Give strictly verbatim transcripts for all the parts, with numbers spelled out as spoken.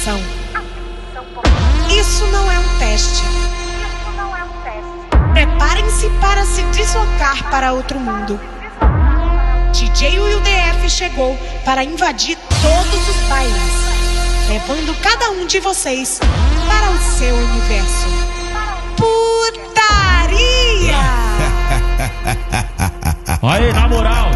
Atenção. Isso não é um teste. Preparem-se para se deslocar para outro mundo. D J Will D F chegou para invadir todos os bailes, levando cada um de vocês para o seu universo. Putaria! Aí, na moral.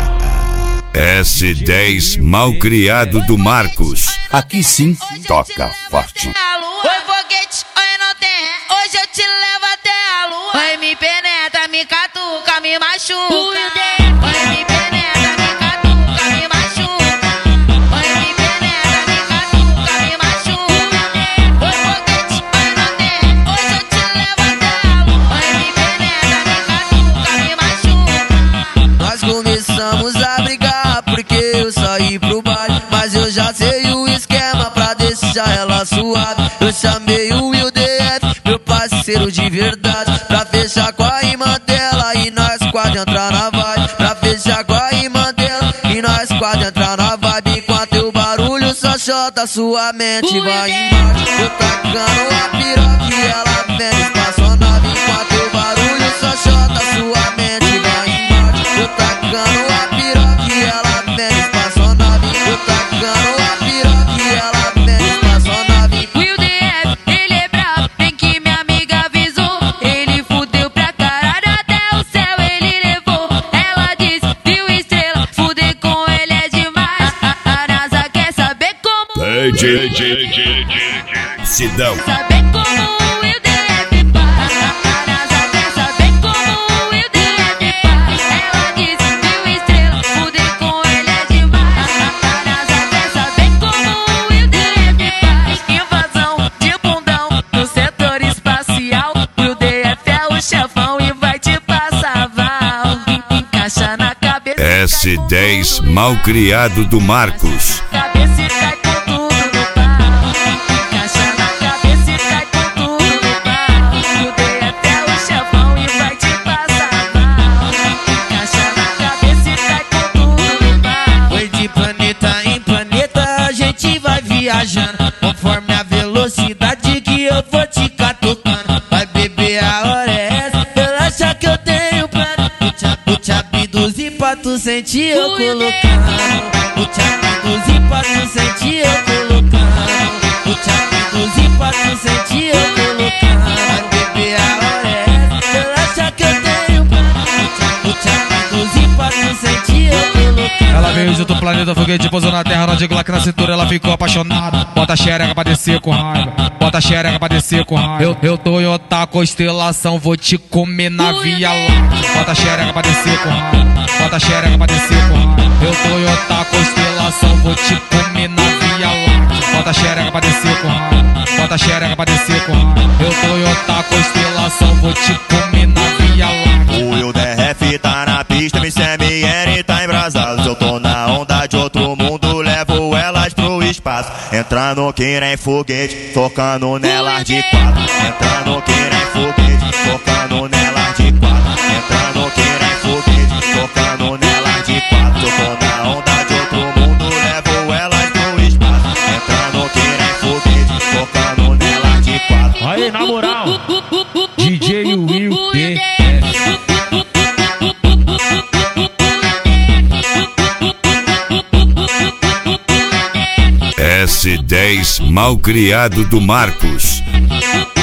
S dez Malcriado do Marcos. Aqui sim, toca forte. Oi, foguete, oi, não tem. Hoje eu te levo até a lua. Oi, me penetra, me catuca, me machuca. Oi, me penetra, me catuca, me machuca. Oi, me penetra, me catuca, me machuca. Oi, foguete, oi, não tem. Hoje eu te levo até a lua. Oi, me penetra, me catuca, me machuca. Nós começamos a brigar porque eu saí pro baile, mas eu já sei o esquema pra deixar ela suave. Eu chamei o Will D F, meu parceiro de verdade, pra fechar com a irmã dela e nós quatro entrar na vibe. Pra fechar com a irmã dela e nós quatro entrar na vibe. Enquanto o barulho só chota, sua mente vai embaixo. Eu tacando a piroca e ela vem espaçonave. Enquanto o barulho só chota, sua mente vai embaixo. Eu tacando a piroca e ela vem espaçonave. Eu tacando a piroca e ela vem espaçonave. Will D F, ele é brabo, bem que minha amiga avisou. Ele fudeu pra caralho, até o céu ele levou. Ela disse, viu estrela, fuder com ele é demais. A NASA quer saber como D J Sidão. saber como o Will D F faz. A NASA quer saber como o Will D F faz. Ela disse, viu estrela, fuder com ele é demais. A NASA quer saber como o Will D F faz. Invasão de bundão no setor espacial. Will D F é o chefão e vai te passar val. Encaixa na cabeça. S dez Malcriado do Marcos. Cabeça e cai com tudo no pau. Encaixa na cabeça e cai com tudo no pau. O D F é o chefão e vai te passar mal. Encaixa na cabeça e cai com tudo no pau. Oi, de planeta em planeta a gente vai viajando, conforme a velocidade que eu for te catucando. Vai beber, a hora é essa, relaxa que eu tenho plano. Vou te, vou te abduzir pra tu sentir eu colocando. Vou te abduzir pra tu sentir eu colocando. Vou te abduzir pra tu sentir eu colocando. Vai beber, a hora é essa, relaxa que eu tenho plano. Vou te abduzir pra tu sentir eu colocando. Ela veio de outro planeta, foguete pousou na terra, não digo lá que na cintura ela ficou apaixonada. Bota a xereca pra descer com raiva, bota a xereca pra descer com raiva. Eu, eu tô em outra constelação, vou te comer na Via Láctea. Bota a xereca pra descer com raiva, bota a xereca pra descer com raiva. Eu tô em outra constelação, vou te comer na Via Láctea. Bota a xereca pra descer com raiva, bota a xereca pra descer com raiva. Eu tô em outra constelação, vou te comer na Via Láctea. O Will D F tá na pista, M C M N tá embrasado. Eu tô na onda de outro mundo, levo elas pro espaço. Entrando que nem foguete, focando nelas de quatro. Entrando que nem foguete, focando nelas de quatro. Entrando que nem foguete, focando nelas de quatro. Eu tô na onda de outro mundo, levo elas pro espaço. Entrando que nem foguete, focando nelas de quatro. Aí, na moral. D J Will D F. S dez Malcriado do Marcos.